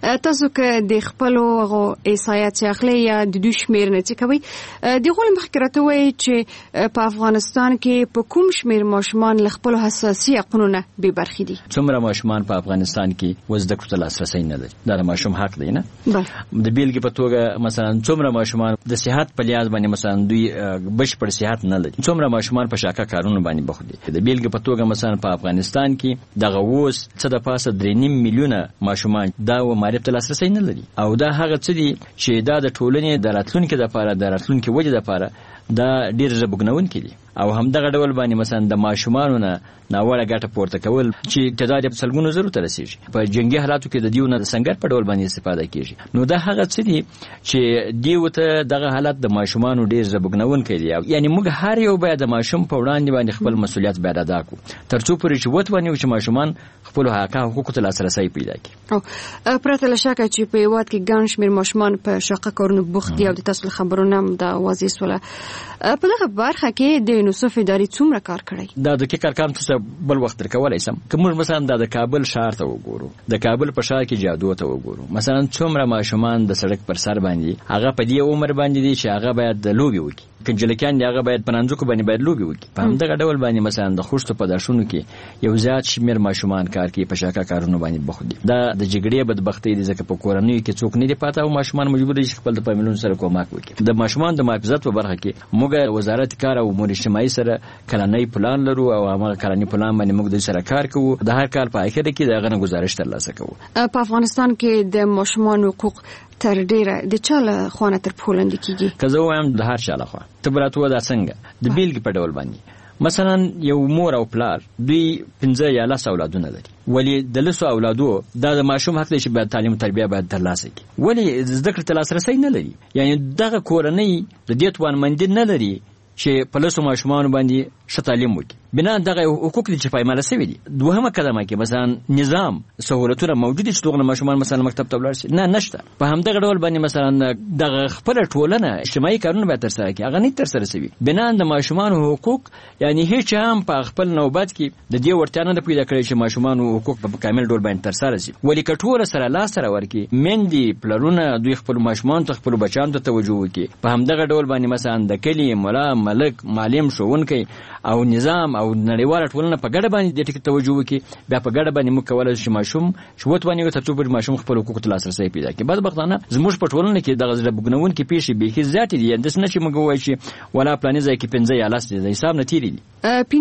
تاسو که د خپلو احصایات چې اخلي یا د دوی شمېر نه چې کوي دغه مخکې راته وایي چې په افغانستان کې په کوم شمېر ماشومان له خپلو حساسي حقونو نه بې برخې دي؟ څومره ماشومان په افغانستان کې زده کړو ته لاسرسی نه لري؟ دا د ماشوم حق دی نه؟ د بیلګې په توګه مثلا څومره ماشومان د صحت په لحاظ باندې مثلا دوی بشپړ صحت نه لري، څومره ماشومان په شاکه کارونو باندې بوخت دي. د بیلګې په توګه مثلا په افغانستان کې دغه اوس څه د پاسه 3.5 میلیونه ماشومان دا معرف ته لاسرسی نه لري، او دا هغه څه دي چې دا د ټولنې د راتلونکي لپاره د راتلونکي وجه لپاره دا ډیر زبګنونکي دي. او هم دغه ډول باندې مثلا د ماشومانو نه ناوړه ګټه پورته کول چې تعداد په سلګونو زرو ته رسیږي، په جنگي حالاتو کې د دیونه د سنگر په ډول باندې استفاده کیږي. نو دا هغه څه دي چې دیو ته دغه حالت د ماشومانو ډیر زبګنونکي دي. یعنی موږ هر یو باید د ماشوم په وړاندې باندې خپل مسؤلیت باید ادا کړو ترڅو پرې چې وته ونیو چې ماشومان خپل حقوقو ته لاسرسی پیدا کړي. او پرته له شکه چې په هېواد کې ګڼ شمېر ماشومان په شاقه کارونو بوخت دي او د تاسو خبرونه هم دا واضح سوله. په دغه برخه کې د یونیسف ادارې څومره کار کړی؟ دا د کې کار کوم څه بل وخت درکولای سم. کوم مثلا د کابل ښار ته وګورو، د کابل په ښار کې جادو ته وګورو، مثلا څومره ماشومان د سړک پر سر باندې هغه په دې عمر باندې دي چې هغه باید د لوبي وکړي، کنجلکان دی هغه باید پنځو باندې باید لوبي وکړي. په همدغه ډول باندې مثلا د خوشتو په داشونو کې یو زیات شمیر ماشومان کار کوي په شاکه کارونو باندې بوخت دي. دا د جګړې بدبختۍ دي ځکه په کورنۍ کې څوک نه دی پاتې او ماشومان مجبور دي خپل د فامیلونو سره کومک وکړي. د ماشومان د محافظت په برخه کې موږ وزارت کار او امور اجتماعي سره کلنۍ پلان لرو او هغه کلنۍ پلان باندې موږ د سره کار کوو. د هر کال په اخر کې دغه گزارش ترلاسه کوو. په افغانستان کې د ماشومان حقوق تر ډیره د چا له خوا نه تر پولند کیږي؟ که زه وایم د هر چا له خوا. ته براتو دا څنګه د بیلګې په ډول باندې مثلا یو مور او پلار دوی 15 یا 10 اولادونه لري، ولی د لسو اولادو دا د ماشوم حق دی چې باید تعلیم او تربیه باید ترلاسه کړي، ولی زده کړې ته لاسرسی نه لري. یعنی دغه کورنۍ د دې توانمندي نه لري چې په لسو ماشومان باندې ښه تعلیم وکړي. بنا دغه حقوق دي چې پایماله شوي دي. دوهمه قدمه کې مثلا نظام سہولتونه موجود دي چې دغه ماشومان مثلا مکتب ته ولاړ شي، نه نشته. په همدغه ډول باندې مثلا دغه خپل ټولنه اجتماعي کارونه به تر سره کوي، هغه نه تر سره شوي. بنا د ماشومان حقوق یعنی هیڅ هم په خپل نوبت کې د دې ورتیا نه پیدا کړی چې ماشومان حقوق په کامل ډول باندې تر سره شي. ولی کټوره سره لاس سره ورکی مندي پلرونه دوی خپل ماشومان ته خپل بچان ته توجه وکړي. په همدغه ډول باندې مثلا د کلی مولا ملک معلم ښوونکی او نظام او نړیواله ټولنه په ګډه باندې د ټکی توجه وکړي. بیا په ګډه باندې موږ کولای شو ماشوم شوت باندې ته څو ماشوم خپل حقوق ته لاسرسی پیدا کړي. بدبختانه زموږ په ټولنه کې دغه زړهبګنون کې پیښې به زیات دي. د سنه چې موږ وایو چې ولا پلان ځای کې 15 یا 10 د حساب نه تیری دي.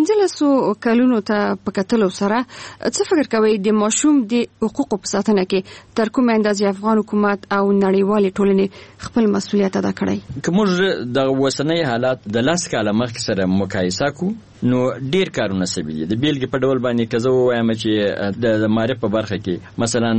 15 کلونو ته په کتلو سره څه فکر کوي د ماشوم د حقوقو په ساتنه کې تر کومه اندازې افغان حکومت او نړیوال ټولنې خپل مسؤلیت ادا کړی؟ که موږ د وسنۍ حالات د لاس کاله مخکې سره مقایسه کو نو ډیر کارونه سوي دي. د بیلګې په ډول باندې که زه ووایم چې د معرف په برخه کې مثلا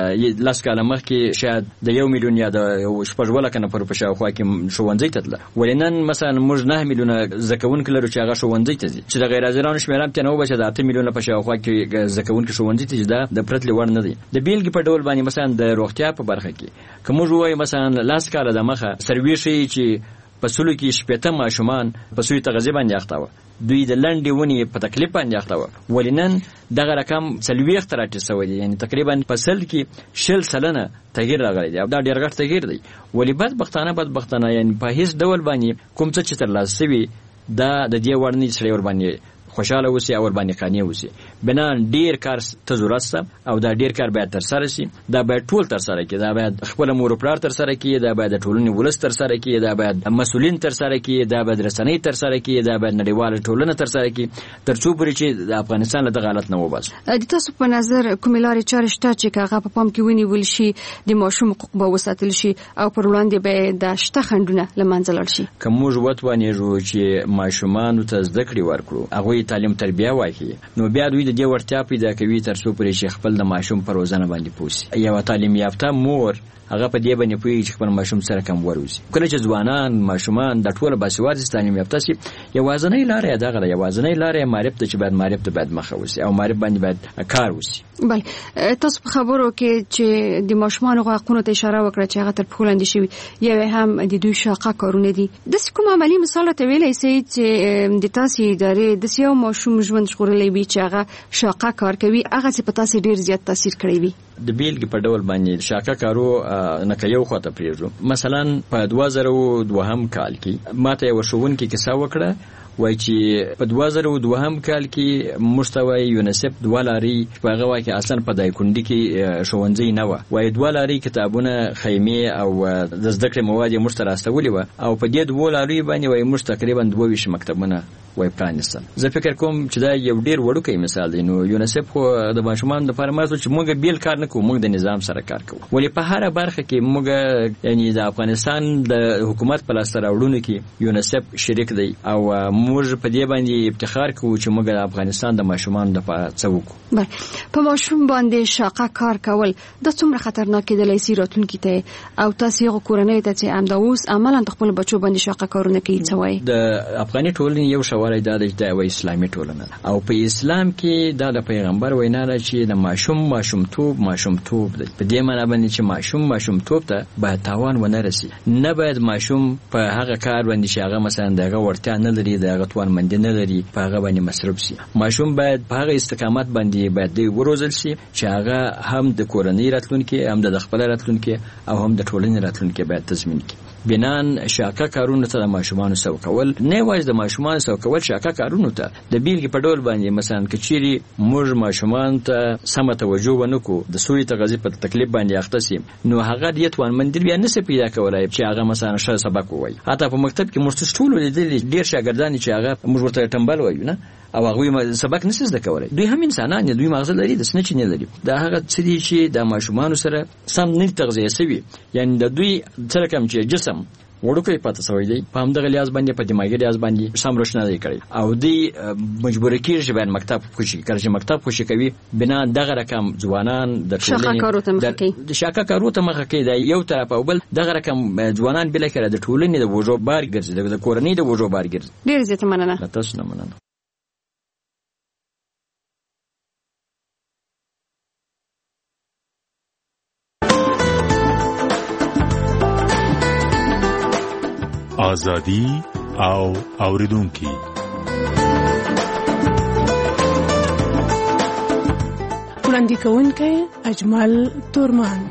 لاس کاله مخکې شاید د 1 میلیون یا د 14 نفر په شاوخوا کې ښوونځي ته تلل، ولې نن مثلا موږ 9 میلیونه زده کوونکي لرو چې هغه ښوونځي ته ځي، چې د غیر حاضرانو شمېر هم ته نه وبچه د 8 میلیونه په شاوخوا کې زده کوونکي ښوونځي ته ځي. دا د پرتلې وړ نه دی. د بیلګې په ډول باندې مثلا د روغتیا په برخه کې که موږ ووایو مثلا لاس کاله د مخه سروې ښیي چې په سلو کې 15 ماشومان په سوی تغذیه باندې اخته وو، دوی د لنډې ونې په تکلیف باندې اخته وو، ولې نن دغه رقم 40 راټیټ شوی دی. یعنی تقریبا په سل کې 60% تغییر راغلی دی. دا ډېر غټ تغییر دی. ولی بدبختانه یعنی په هیڅ ډول باندې کوم څه چې ترلاسه شوي دا د دې وړ نه سړی ور باندې خوشاله اوسي او ور باندې قانع اوسي. بنا ډیر کار ته ضرورت شته او دا ډیر کار باید تر سره شي. دا باید ټول تر سره کړي، دا باید خپل مور پلار تر سره کړي، دا باید ټولنې ولس تر سره کړي، دا باید مسؤلین تر سره کړي، دا باید رسنۍ تر سره کړي، دا باید نړیواله ټولنه تر سره کړي ترڅو پرې چې د افغانستان له دغه حالت نه وباسي. د تاسو په نظر کومې لارې چارې شته چې هغه په پام کې ونیول شي د ماشوم حقوق به وساتل شي او پر وړاندې به د شته خنډونه له منځه لاړ شي؟ که موږ وتوانېږو چې ماشومانو ته زده کړې ورکړو، هغوی تعلیم تربیه نو بیا دوی د دې ورتیا پیدا کوي ترڅو پرې چې خپل د ماشوم پر روزنه باندې پوسی. یو تعلیم یافته مور هغه په دې باندې پوهیږي چې خپل ماشوم سره کم وروزي. کله چې ځوانان ماشومان د ټول باسواده تعلیم یافته شي، یوازینۍ لارې دغه ده، یوازینۍ لارې معرف ته چې معرف ته باید مخه وسی او معرف باندې باید کار وسی. بله، تاسو په خبرو کې چې د ماشومان حقوقو ته اشاره وکړه چې هغه تر پښو لاندې شوي، یو هم د دوی شاقه کارونه دي. د کوم عملی مثال ته ویلای شئ چې د تاسو ادارې د یو ماشوم ژوند ژغورلی وي چې هغه شاقه کار کوي هغه څه په تاسو ډیر زیات تاثیر کړی وي؟ د بیلګې په ډول باندې شاقه کارو نه یو خواته پریږدو. مثلا په 2002 کال کې ماته یو ښوونکی کیسه وکړه وای چې په 2002 کال کې مستوی یونیسف $2 په هغه وخت اصلا په دایکندي کې ښوونځي نه و. وای $2 کتابونه خیمه او د زده کړې مواد مشترستولي و او په دې $2 باندې وای مش تقریبا 22 مکتبونه وای پرانیستل. زه فکر کوم چې دا یو ډیر وړوکی مثال دی. نو یونیسف خو د ماشومان د فرمایي چې موږ بیل کار نه کوو، موږ د نظام سره کار کوو. ولی په هر برخه کې موږ یعنی د افغانستان د حکومت په لاس راوړونکو کې یونیسف شریک دی او موږ په دې باندې افتخار کوو چې موږ د افغانستان د ماشومان لپاره څه وکړو. په ماشوم باندې شاقه کار کول د څومره خطرناک دی لسی راتلونکي ته او تاسو یو کورنۍ ته چې امداوس عملاً خپل بچو باندې شاقه کارونه کوي څه وایي؟ د افغاني ټولنې یو شوارای د اسلامي ټولنه او په اسلام کې د پیغمبر وینا ده چې د ماشومتوب دی. په دې معنی باندې چې ماشومتوب ته باید تاوان ونه رسي. نه باید ماشوم په هغه کار باندې چې هغه مثلا دغه ورته نه لري دغه توان مند نه لري په هغه باندې مصرف شي. ماشوم باید په هغه استقامت باندې باید دی وروزل شي چې هغه هم د کورنۍ راتلونکي هم د خپل راتلونکي او هم د ټولنې راتلونکي باید تضمین کړي. بنان شاقه کارونه ته د ماشومان سو کول نه وایي د ماشومان سو کول شاقه کارونه ته د بیلګې په ډول باندې مثلا کچيري موږ ماشومان ته سم توجه ونکو د سوري تغذیه په تکلیف باندې اخته سي نو هغه د توان مندل بیا نه پیدا کولای چې هغه مثلا ښه سبق وایي. حتی په مکتب کې موږ ټول لیدل ډیر شاګردان چې هغه موږ ورته ټمبل وایو نه او هغه سبق نشي زده کولای. دوی هم انسانان دي، دوی مغز لري، د سنچ نه لري. دا هغه څه دي چې د ماشومان سره سم نه تغذیه سوي، یعنی د دوی سره کوم چې جسم وړوکی پاتې شوی دی په همدغه لیاز باندې په دماغي لیاز باندې سم روشنه دی کړی او دی مجبور کیږي چې باید مکتب خوشي کړي. مکتب خوشي کوي بنا دغه رقم ځوانان د ټولنې د شاکه کارو ته مخه کوي. دا یو طرف او بل دغه رقم ځوانان بل کړي د ټولنې د وجو بار ګرځي، د کورنۍ د وجو بار ګرځي. ډیر زیات مننه. تاسو نه مننه. آزادی او اوریدونکي وړاندې کوونکی اجمل تورمان.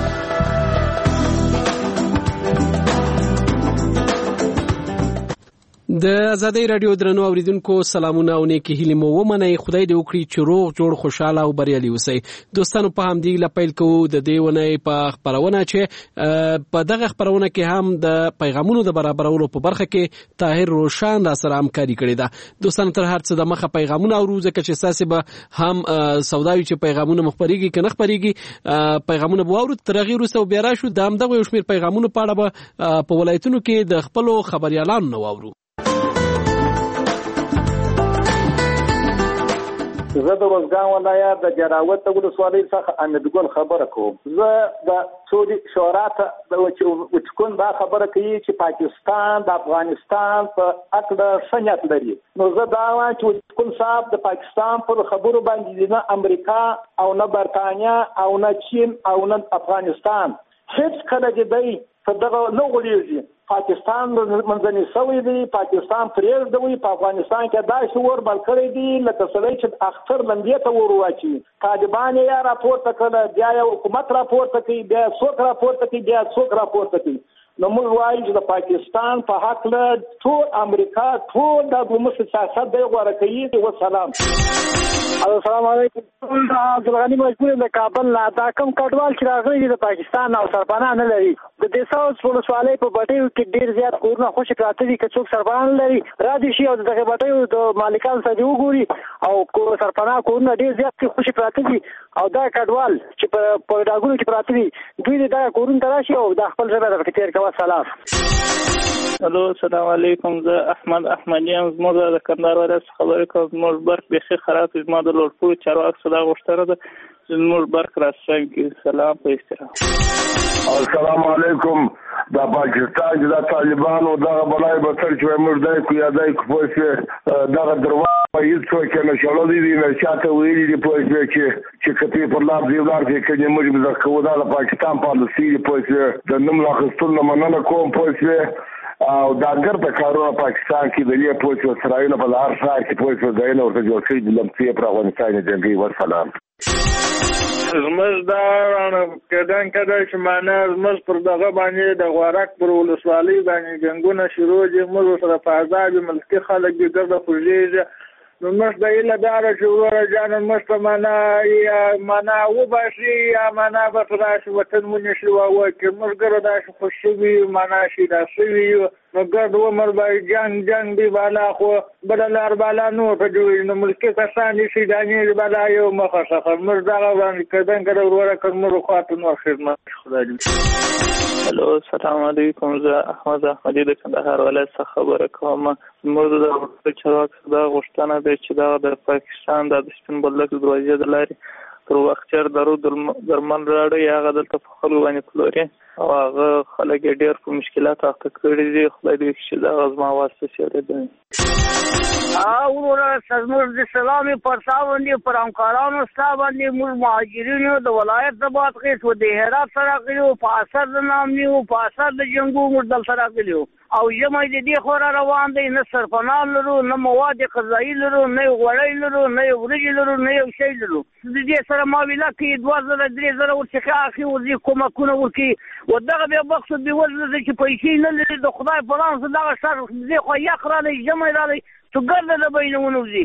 د آزادۍ رادیو درنو اوریدونکو سلامونه او نیکی هیلې مو ومنئ. خدای دې وکړي چې روغ جوړ خوشاله او بریالي اوسئ. دوستانو په همدې لپیل کوو د دې ونې په خبرونه چې په دغه خبرونه کې هم د پیغامونو د برابرولو په برخه کې طاهر روشان را سره همکاري کړې ده. دوستانو تر هر څه د مخه پیغامونه اورو ځکه چې ساسي به هم سوداوي چې پیغامونه مخبريږي کنه خبريږي پیغامونه به اورو تر غیر وسو بیا راشو د همدغه یو شمیر پیغامونو په اړه به په ولایتونو کې د خپل خبريالانو نو اورو. زه د وزګان ولایت د جراوت ولسوالۍ څخه امیدګل خبره کوم. زه د سعودي شورا ته د وچکون دا خبره کوي چې پاکستان د افغانستان په اړه شنیت لري. نو زه دا وایم چې وچکون صاحب د پاکستان پر خبرو باندې نه امریکا او نه برتانیا او نه چین او نه افغانستان هیڅ کله دی په دغه نه غوړیږي. پاکستان منځنی سوی دی، پاکستان پرېږدوي، په افغانستان کې داسې ور بل کړی دی لکه سړی چې اختر لمبې ته ور واچي. طالبان یې راپورته کړه، بیا یې حکومت راپورته کوي، بیا څوک راپورته کوي، بیا څوک راپورته کوي. نو موږ وایو چې د پاکستان په حق له ټول امریکا ټول د موږ سیاست دی غوړه کوي. وسلام. السلام علیکم. عبدالغنی مجبور د کابل لا دا کوم کډوال چې راغلي د پاکستان او سرپناه نه لري. د دیساوس ولسوالۍ په بټیو کې ډیر زیات کورونه خوشی پراته دي که څوک سرپناه لري را دي شي او دغه بټیو د مالکانو سره وګوري او سرپناه کورونه ډیر زیات خوشی پراته دي او دا کډوال چې په ډاګونو کې پراته دي دوی د کورونو تراشي او د خپل ژبه د فکر کوي. سلام. الو السلام علیکم. زه احمد احمدیان زموږ د کندهار ولایت خبرې کوم. زموږ برق بيخي خراب دي. زما د لوړپوړو چارواکو صدا غوښتنه ده زموږ برق راځي کې سلام په احترام. السلام علیکم. دا پاکستان چې د طالبانو دغه بلای به تر چې موږ دای کو یادای کو پوه دغه دروا په هیڅ څوک نه شړلې دي نه چاته ویلي دي پوه چې کته په لار دی ولار کې کې موږ به کوو د پاکستان پالیسي پوه د نوم لا خستون نه مننه کوم پوه او دا ګرځه کارونه پاکستان کې د دې پولیس اسرائیل په لار ځای کې پولیس ځایونه ورته جوړ کړي د لمسي پر افغانستان جنگي ورسلام زموږ دا کډه چې معنا زموږ پر دغه باندې د غوړک پر ولسوالۍ باندې جنگونه شروع دي موږ سره په آزاد ملکي خلک دې ګرځه خوږیږي نو موږ د ایله داره چې وروره جانه موږ ته معنا وباشي یا معنا به راشي وطن مونږ شي واوکې موږ ګره داسې خوش شوي معنا شي دا شوي نو ګرد عمر به جنگ دی بالا خو بله لار بالا نو ته جوړوي نو ملکي کسان دي شي دانې بالا یو مخه څخه موږ دغه باندې کډه وروره کړ موږ خواته نور خدمت خدای دې هلو السلام علیکم زه احمد احمدي د کندهار ولایت څخه خبره کوم موږ د چارواکو دا غوښتنه ده چې دا د پاکستان د سپین بولدک دروازې د لارې تر وختچر درو درمن راړی هغه دلته په خلکو باندې پلوري او هغه خلک ډېر په مشکلات اخته کړي دي خدای دې چې دا غزما واسطه سره وروره زموږ د سلامي پر سا باندې پر همکارانو ستا باندې موږ مهاجرینو د ولایت د بادغیس و د هرات سره غلي په اثر د نامني او په اثر د جنګو موږ دل سره غلي او ژمی د دې خورا روان دی نه سرپناه لرو نه مواد غذایي لرو نه غوړی لرو نه وریجې لرو نه یو شی لرو د دې سره ماویلا کې 2000 ورڅخه اخی ورځي کومکونه ورکی و دغه به مقصد دی ولې چې پیسې نه لري د خدای په لان څخه دغه شر دې خو یقرا نه ژمی را دی تو ګرځه د بینونو زی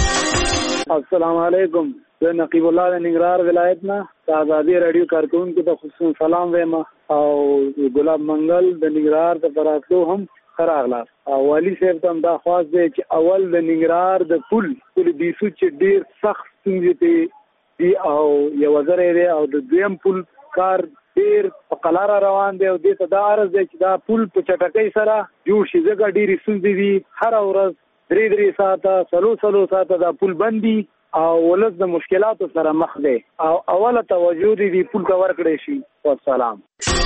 السلام علیکم زه نقیب الله د ننګرهار ولایت نه د ازادي رادیو کارکونکو ته خصوصا سلام وایم او ګلاب منګل د ننګرهار د براتلو هم خراغلا او والی صاحب ته دا خواست دی چې اول د ننګرهار د پل بیسو چې ډیر سخت ستونزې دي او یو ځای دی او د دویم پل کار ډیر په قلاره روان دی او دې ته دا عرض دی چې دا پل په چټکۍ سره جوړ شي ځکه ډېرې ستونزې دي هره ورځ 3 ساعته څلور ساعته دا پل بند دي او ولس د مشکلاتو سره مخ دی او اوله توجه دې پل ته ورکړی شي والسلام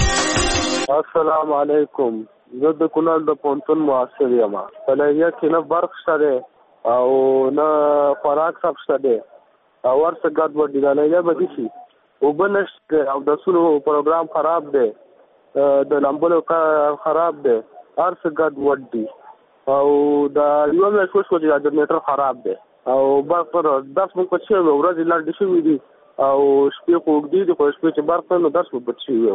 السلام علیکم زه د کونړ د پونتون معاصر یم په لایحه کې نه برق شته دی او نه خوراک سب شته دی او ورڅه ګډوډ دي دا لایحه به دي شي اوبه نشته او د سونو پروګرام خراب دی د لمبلو خراب دی هر څه ګډوډ دي او د یو میاشت وشوه چې د جنریټر خراب دی او برق پر 10 منټ پچې ورځې لاندې شوي دي او شپې خو اوږدې دي خو شپې چې برق نو 10 منټ پچې وي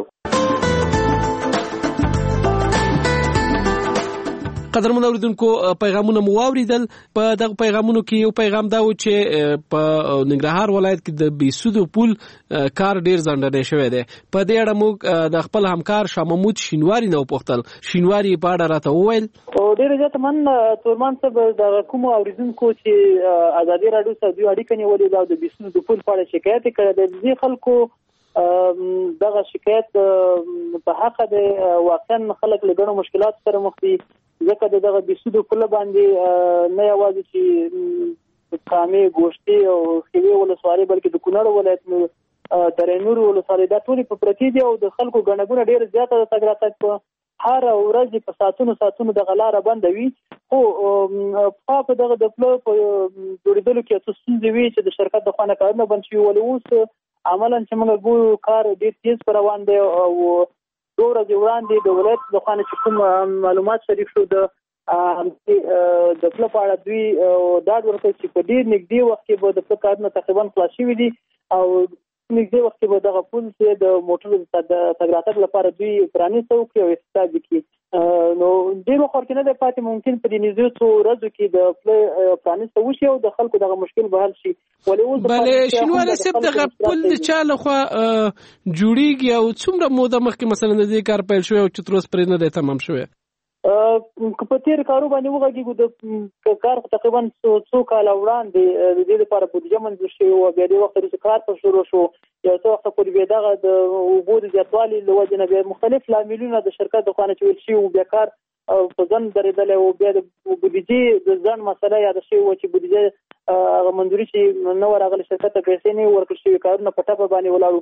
قدرمن اوریدونکو پیغامونه مو واوریدل په دغه پیغامونو کې یو پیغام دا و چې په ننګرهار ولایت کې د بیسودو پول کار ډیر ځنډنې شوی دی په دې اړه موږ د خپل همکار شاه محمود شینواری نو پوښتل شینواری په اړه راته وویل او ډیر ځکه من تورمان صاحب د کوم اوریدونکو چې ازادي رادیو سره دوی اړیکه نیولې دا د بیسودو پول په اړه شکایت کړي د خلکو دغه شکایت په حق د واقعا خلک له ګڼو مشکلات سره مخ دي ځکه دغه بیسودو پل باندې نه یوازې چې کامې ګوشتي او خېوي ولسوالۍ بلکې د کونړ ولایت درېنور ولسوالۍ دا ټول په پرتی دي او د خلکو ګڼګونه ډیر زیاته د تګ راتګ په هر ورځ په ساتونو د غلاره بندوي خو په دغه د پلو په جوړېدلو کې څه ستونزې وي چې د شرکت د خوانه کارونه بند شي ولې اوس عملاً چې موږ ګورو کار ډیر تیز پر روان دی او دوه ورځې وړاندې د ولایت د خوانه چې کوم معلومات شریک شو د پلو په اړه دوی دا ورته چې په ډیر نږدې وخت کې به د پلو کارونه تقریبا خلاص شوي دي او نږدې وخت کې به دغه پل چې د موټرو د تګ راتګ لپاره دوی پرانیسته وکړي او افتتاح وکړي نو ډېر وخت کې نه دی پاتې ممکن په دې نږدې څو ورځو کې د پل پرانیسته وشي او د خلکو دغه مشکل به حل شي بلې شینواری صاحب دغه پل د چا لخوا جوړیږي او څومره موده مخکې مثلا د دې کار پیل شوی او چې تر اوسه پرې نه دی تمام شوی په تیر کارو باندې وګورئ د کار تقریبا 2 کال وړاندې د دې لپاره بودیجه منظور شوی او بیا د وخت لري کار په شروع شو یو څه وخت پورې بیا دغه د اوبو د زیاتوالي له وجې نه بیا مختلف لاملونه د شرکت د خوانه چول شي او بیا کار په ځن درېدل او بیا د بودیجه د ځن مسله یاد شي او چې بودیجه منظوري شي نو راغلی شرکت ته پیسې نه ورکړل شي کارونه په ټاپه باندې ولاړو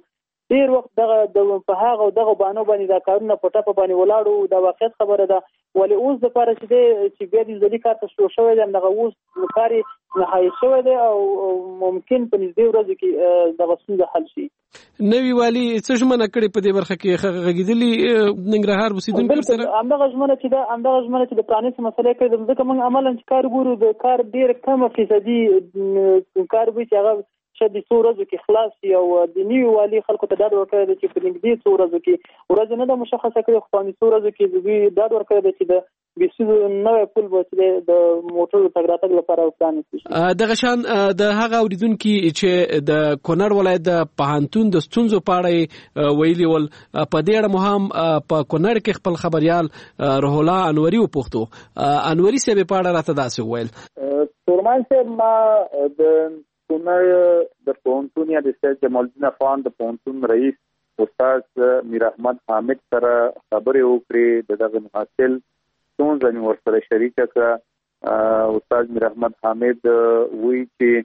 ډیر وخت په هغه دغه بانو باندې دا کارونه په ټاپه باندې ولاړو دا واقعیت خبره ده. ولې اوس د پاره چې بیا د ځلې کار ته شروع شوی دی دغه اوس کاري نهایي شوی دی او ممکن په نږدې ورځو کې دغه ستونزه حل شي. نوی والي څه ژمنه کړې په دې برخه کې غږیدلي ننګرهار اوسیدونکو سره؟ همدغه ژمنه چې د پرانیستو مسلې کوي ځکه موږ عملاً چې کار ګورو د کار ډېر کمه فیصدي کار وي چې هغه شاید د څو ورځو کې خلاص شي او د نوي والي خلکو ته ډاډ ورکړی دی چې په نږدې څو ورځو کې ورځ نه ده مشخصه کړې خو په څو ورځو کې دوی ډاډ ورکړی دی چې د بیسیزو نوی پل به چې د موټرو تګ راتګ لپاره پرانیستی شي. دغه شان د هغه اوریدونکي چې د کونړ ولایت د پوهنتون د ستونزو په اړه ویلي ول په دې اړه مو هم په کونړ کې خپل خبريال روح الله انوري وپوښتو. انوري صاحب په اړه راته داسې وویل. تورمان صاحب ما د کونړ د پوهنتون یا د سید جمال الدین افغان د پوهنتون رئیس استاد میر احمد حامد سره خبرې وکړې. دغه محصل ستونزه مې ورسره شریکه کړه. استاد میر احمد حامد وایي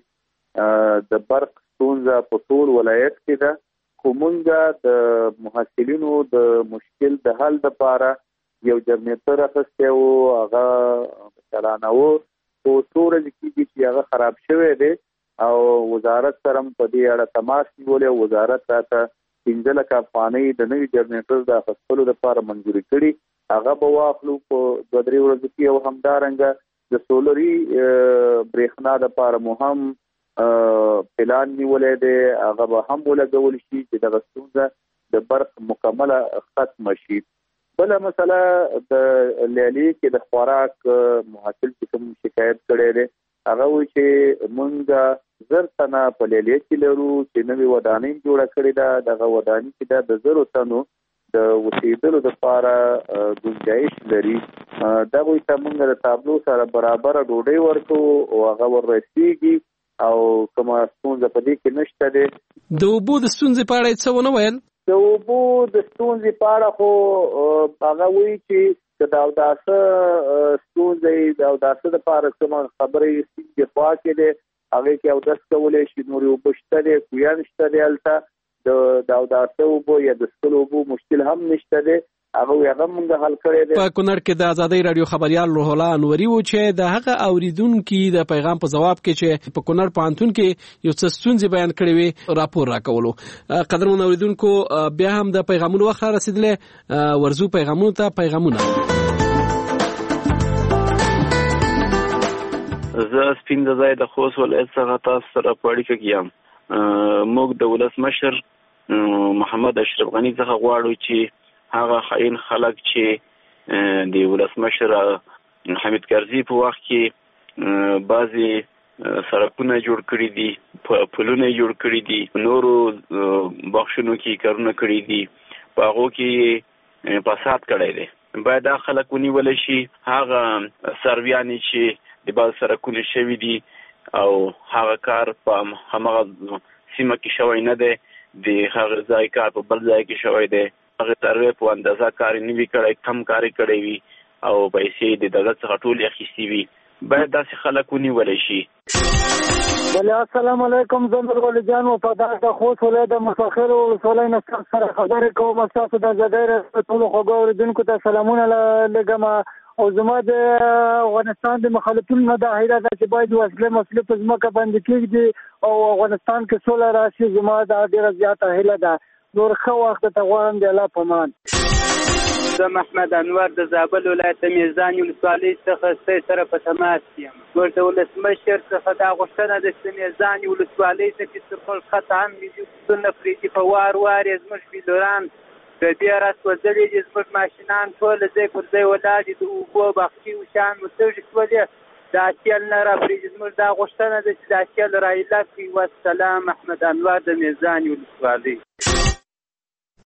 چې د برق ستونزه په ټول ولایت کې ده خو موږ د محصلینو د مشکل د حل لپاره یو جنریټر اخیستی و هغه چلانوه خو څو ورځې کېږي چې هغه خراب شوی دی او وزارت سره په دې اړه تماس نیولی او وزارت راته 15 لک افغانۍ د نوي جنریټر د اخیستلو لپاره منظوري کړي. هغه به واخلو په 2-3 ورځو کې او همدارنګه د سولري برېښنا لپاره مو هم پلان نیولی دی هغه به هم ولګول شي چې دغه ستونزه د برق مکمله ختمه شي. بله مسله د لیالي کې د خوراک محصل چې کوم شکایت کړی دی هغه وایي چې موږ 1000 تنه په لیالي کې لرو چې نوې ودانۍ جوړه کړې ده. دغه ودانۍ چې ده د 1000 تنو د اوسېدلو لپاره ګنجایش لري. دغوی ته موږ د تابلو سره برابر ډوډۍ ورکوو او هغه ورسیږي او کومه ستونزه په دې کې نشته دی. د اوبو د ستونزې په اړه څه ونه ویل؟ د اوبو د ستونزې په اړه خو هغه وایي چې د اوداسه ستونزې د اوداسه لپاره کومه خبرې ستونزې خوا کې دی هغې کې اودس کولی شي نورې اوبه شته دی کویان شته دی هلته د اوداسه اوبو یا د څښلو اوبو مشکل هم نشته دی هغه موږ حل کړی دی. په کونړ کې د ازادۍ راډیو خبريال روح الله انوري و چې د هغه اوریدونکو د پیغام په جواب کې چې په کونړ پوهنتون کې یو څه ستونزې بیان کړې وي راپور راکولو. قدرمن اوریدونکو بیا هم د پیغامونو وخت رسیدلې ورزو پیغامونو ته پیغامونه. زه سپین د ځای د خوست ولایت څخه تاسو سره په اړیکه کې یم. موږ د ولسمشر محمد اشرف غنی څخه غواړو چې هغه خاين خلک چې د ولسمشر حمید کرزي په وخت کې بعضي سړکونه جوړ کړي دي پلونه جوړ کړي دي نورو بخښونو کې کارونه کړي دي په هغه کې فساد کړی دی باید دا خلک ونیول شي. هغه سرویانی چې د بعض سړکونه شوي دي او هغه کار په همغه سیمه کې شوی نه دی د هغه ځای کار په بل ځای کې شوی دی هغه سروې په اندازه کار نه وی کړی کم کار کړی وي او پیسې د دغه څخه ټول اخیستي وي باید داسې خلک ونیول شي. بله السلام علیکم زه نورغل جان وفادار د خوست ولایت د مفخر ولسوالۍ نه سره خبرې کوم. ستاسو د ازادۍ راډیو ټولو خوږو اورېدونکو ته سلامونه لګم او زما د افغانستان د مخالفینو نه دا هیله ده چې باید وسلې مسلې په ځمکه باندې کېږدي او افغانستان کې سوله راشي. زما دا ډېره زیاته هیله ده. نور ښه وخت ته غواړم د الله په امان. زه محمد انور د زابل ولایت د میزان ولسوالۍ څخه ستاسو سره په تماس یم. موږ د ولسمشر څخه دا غوښتنه ده چې میزان ولسوالۍ ته چې خپل خط هم ملي پرېږدي په وار یې زموږ بیلوران د بیا راسوځلي دي زموږ ماشینان ټول ځای پر ځای ولاړ دي د اوبو باغچې وشان مو تږي شولې دا تیل نه راپرېږدي. زموږ دا غوښتنه ده چې دا تیل را ایله کړي. والسلام محمد انور د میزان ولسوالۍ.